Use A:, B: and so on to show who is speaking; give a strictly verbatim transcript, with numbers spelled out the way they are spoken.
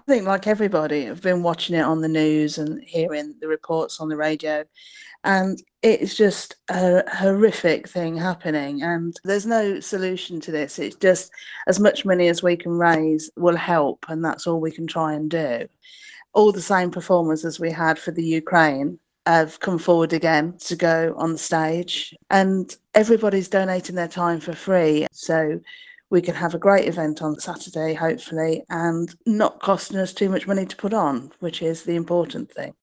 A: think, like everybody, I've been watching it on the news and hearing the reports on the radio, and it's just a horrific thing happening. And there's no solution to this. It's just as much money as we can raise will help, and that's all we can try and do. All the same performers as we had for the Ukraine have come forward again to go on the stage, and everybody's donating their time for free. So we can have a great event on Saturday, hopefully, and not costing us too much money to put on, which is the important thing.